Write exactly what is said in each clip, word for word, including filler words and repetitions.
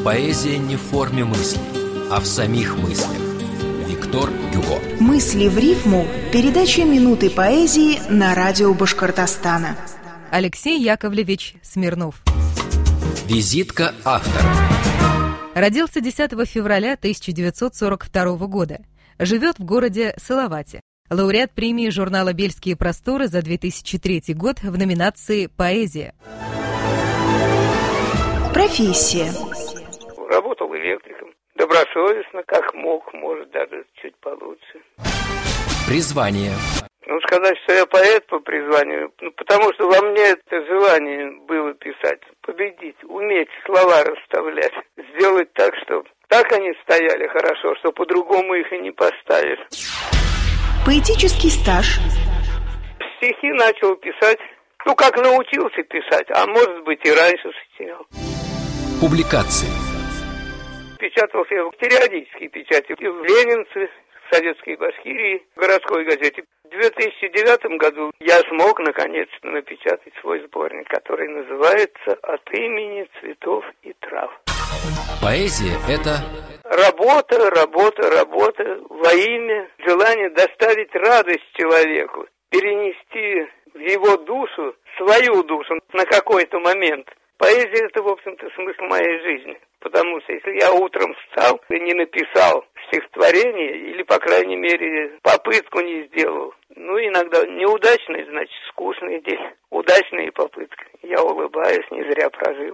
Поэзия не в форме мыслей, а в самих мыслях. Виктор Гюго. Мысли в рифму. Передача «Минуты поэзии» на радио Башкортостана. Алексей Яковлевич Смирнов. Визитка автора. Родился десятого февраля тысяча девятьсот сорок второго года. Живет в городе Салавате. Лауреат премии журнала «Бельские просторы» за две тысячи третий год в номинации «Поэзия». Профессия. Работал электриком. Добросовестно, как мог, может, даже чуть получше. Призвание. Ну, сказать, что я поэт по призванию, ну, потому что во мне это желание было писать, победить, уметь слова расставлять, сделать так, что так они стояли хорошо, что по-другому их и не поставишь. Поэтический стаж. Стихи начал писать, ну, как научился писать, а может быть и раньше сочинял. Публикации. Печатался я в периодической печати и в Ленинце, в Советской Башкирии, в городской газете. В две тысячи девятом году я смог наконец-то напечатать свой сборник, который называется «От имени цветов и трав». Поэзия – это... Работа, работа, работа во имя желания доставить радость человеку, перенести в его душу, свою душу на какой-то момент. Поэзия – это, в общем-то, смысл моей жизни. Потому что если я утром встал и не написал стихотворение, или, по крайней мере, попытку не сделал, ну, иногда неудачный, значит, скучный день, удачная попытка. Я улыбаюсь, не зря прожил.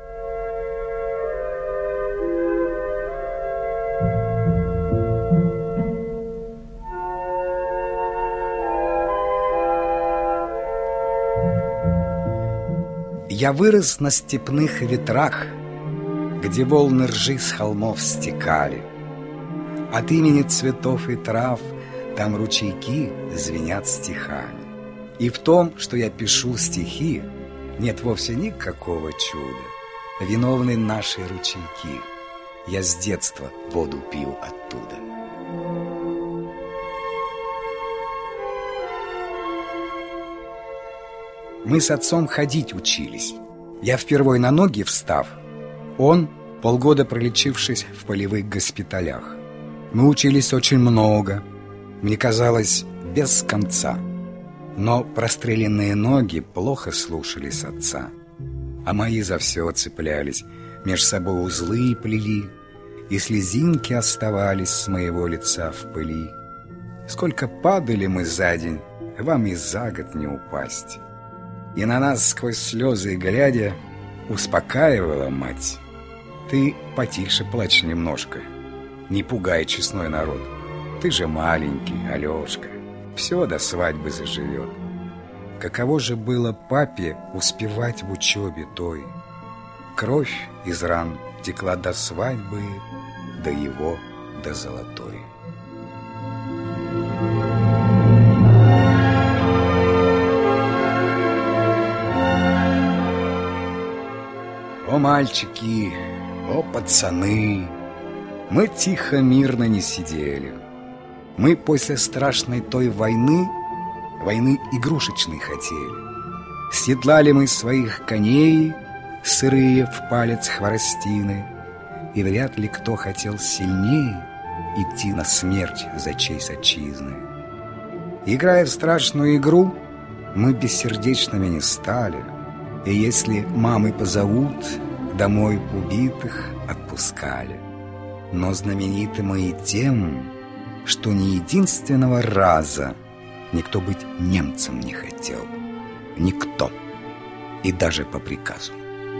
Я вырос на степных ветрах, где волны ржи с холмов стекали. От имени цветов и трав там ручейки звенят стихами. И в том, что я пишу стихи, нет вовсе никакого чуда. Виновны наши ручейки. Я с детства воду пил оттуда. Мы с отцом ходить учились. Я впервой на ноги встав, он, полгода пролечившись в полевых госпиталях. Мы учились очень много, мне казалось, без конца. Но простреленные ноги плохо слушались отца, а мои за все цеплялись, меж собой узлы плели, и слезинки оставались с моего лица в пыли. Сколько падали мы за день, вам и за год не упасть. И на нас сквозь слезы глядя успокаивала мать: ты потише плачь немножко, не пугай честной народ. Ты же маленький, Алешка, все до свадьбы заживет. Каково же было папе успевать в учебе той. Кровь из ран текла до свадьбы, до его, до золотой. О, мальчики, о, пацаны, мы тихо, мирно не сидели. Мы после страшной той войны, войны игрушечной хотели. Седлали мы своих коней, сырые в палец хворостины, и вряд ли кто хотел сильнее идти на смерть за честь отчизны. Играя в страшную игру, мы бессердечными не стали. И если мамы позовут, домой убитых отпускали. Но знамениты мы и тем, что ни единственного раза никто быть немцем не хотел. Никто. И даже по приказу.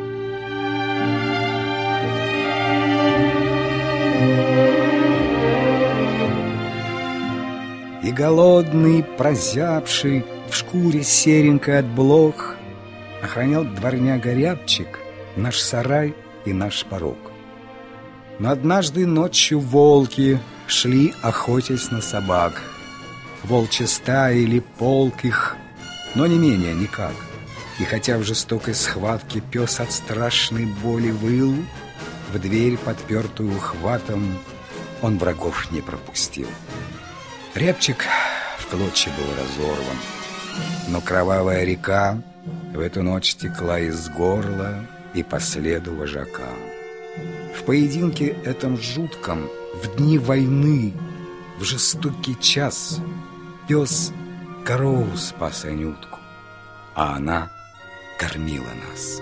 И голодный, прозябший, в шкуре серенькой от блох, охранял дворняга Рябчик наш сарай и наш порог. Но однажды ночью волки шли, охотясь на собак. Волчья стая или полк их, но не менее никак. И хотя в жестокой схватке пес от страшной боли выл, в дверь, подпертую хватом, он врагов не пропустил. Рябчик в клочья был разорван, но кровавая река в эту ночь текла из горла и по следу вожака. В поединке этом жутком, в дни войны, в жестокий час пес корову спас Анютку, а она кормила нас.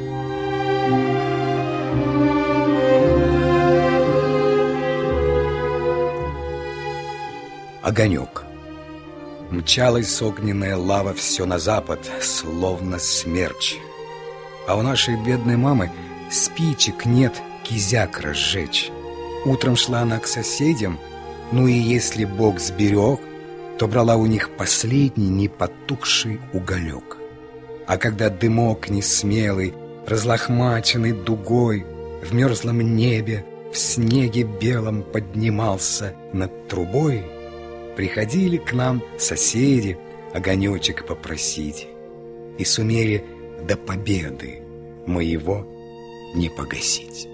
Огонек. Мчалась огненная лава все на запад, словно смерч. А у нашей бедной мамы спичек нет кизяк разжечь. Утром шла она к соседям, ну и если Бог сберег, то брала у них последний непотухший уголек. А когда дымок несмелый, разлохмаченный дугой, в мерзлом небе, в снеге белом поднимался над трубой, приходили к нам соседи огонечек попросить, и сумели до победы моего не погасить.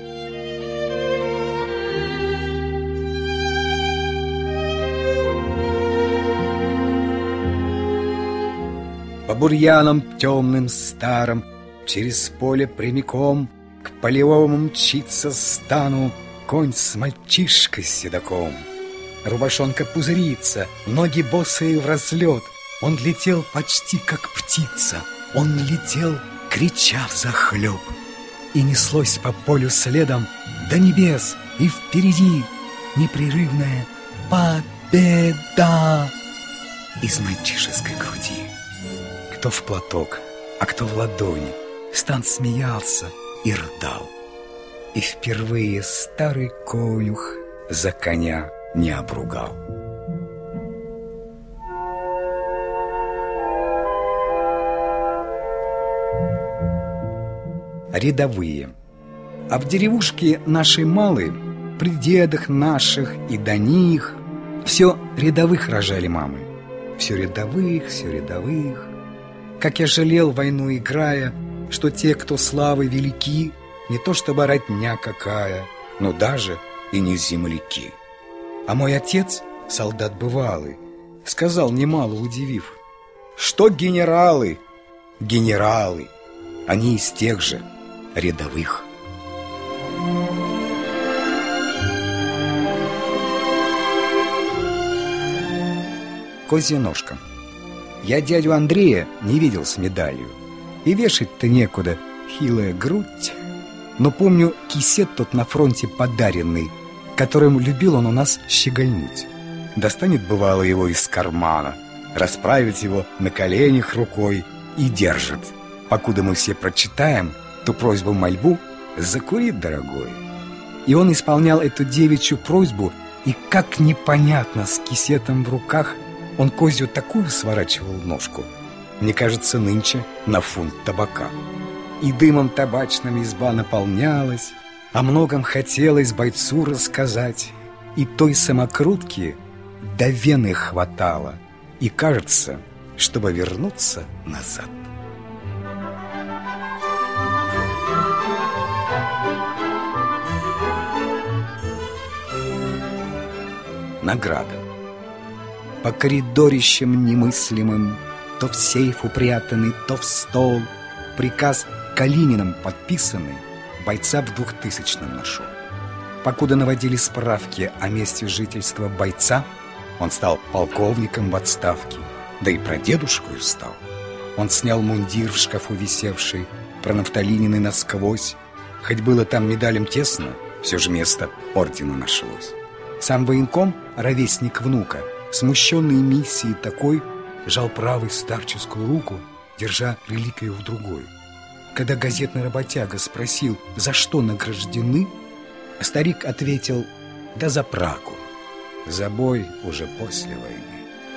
По бурьянам темным старым, через поле прямиком к полевому мчится стану конь с мальчишкой седаком. Рубашонка пузырится, ноги босые в разлет. Он летел почти как птица, он летел, крича взахлеб. И неслось по полю следом до небес, и впереди непрерывная победа из мальчишеской груди. Кто в платок, а кто в ладони, стан смеялся и рыдал. И впервые старый конюх за коня не обругал. Рядовые. А в деревушке нашей малой, при дедах наших и до них, все рядовых рожали мамы. Все рядовых, все рядовых. Как я жалел, войну играя, что те, кто славы велики, не то чтобы родня какая, но даже и не земляки. А мой отец, солдат бывалый, сказал, немало удивив, что генералы, генералы, они из тех же рядовых. Козья ножка. Я дядю Андрея не видел с медалью, и вешать-то некуда, хилая грудь. Но помню кисет тот на фронте подаренный, которым любил он у нас щегольнуть. Достанет, бывало, его из кармана, расправить его на коленях рукой и держит. Покуда мы все прочитаем ту просьбу-мольбу, закури, дорогой. И он исполнял эту девичью просьбу, и как непонятно с кисетом в руках он козью такую сворачивал ножку. Мне кажется, нынче на фунт табака. И дымом табачным изба наполнялась, о многом хотелось бойцу рассказать, и той самокрутки до вены хватало, и кажется, чтобы вернуться назад. Награда. По коридорищам немыслимым, то в сейф упрятанный, то в стол, приказ Калининым подписанный, бойца в двухтысячном нашел. Покуда наводили справки о месте жительства бойца, он стал полковником в отставке, да и прадедушкою стал. Он снял мундир в шкафу висевший, пронавтолиненный насквозь. Хоть было там медалям тесно, все же место ордена нашлось. Сам военком, ровесник внука, смущенный миссией такой, жал правой старческую руку, держа реликвию в другой. Когда газетный работяга спросил, за что награждены, старик ответил, да за Прагу, за бой уже после войны.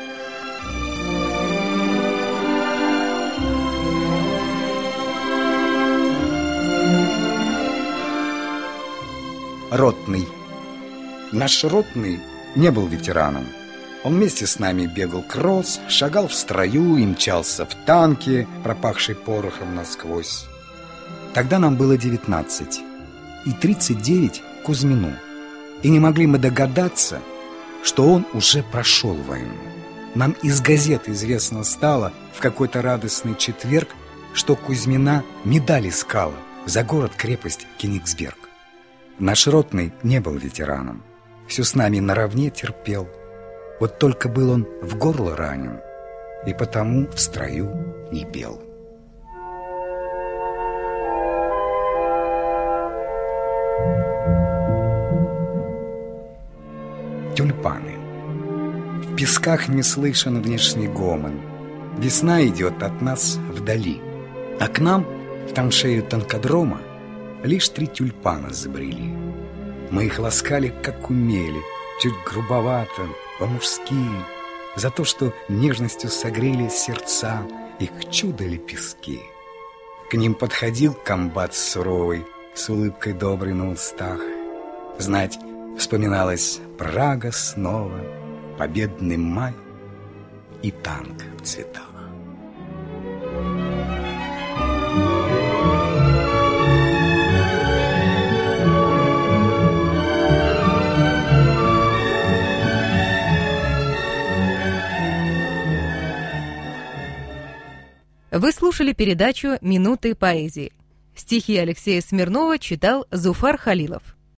Ротный. Наш ротный не был ветераном. Он вместе с нами бегал кросс, шагал в строю и мчался в танке, пропахший порохом насквозь. Тогда нам было девятнадцать и тридцать девять Кузьмину. И не могли мы догадаться, что он уже прошел войну. Нам из газет известно стало в какой-то радостный четверг, что Кузьмина медаль искала за город-крепость Кенигсберг. Наш ротный не был ветераном, все с нами наравне терпел. Вот только был он в горло ранен, и потому в строю не пел. Тюльпаны. В песках не слышен внешний гомон. Весна идет от нас вдали, а к нам, в траншею танкодрома, лишь три тюльпана забрели. Мы их ласкали, как умели, чуть грубовато, по-мужски, за то, что нежностью согрели сердца их чудо-лепестки. К ним подходил комбат суровый, с улыбкой доброй на устах. Знать, вспоминалась Прага снова, победный май и танк в цветах. Вы слушали передачу «Минуты поэзии». Стихи Алексея Смирнова читал Зуфар Халилов.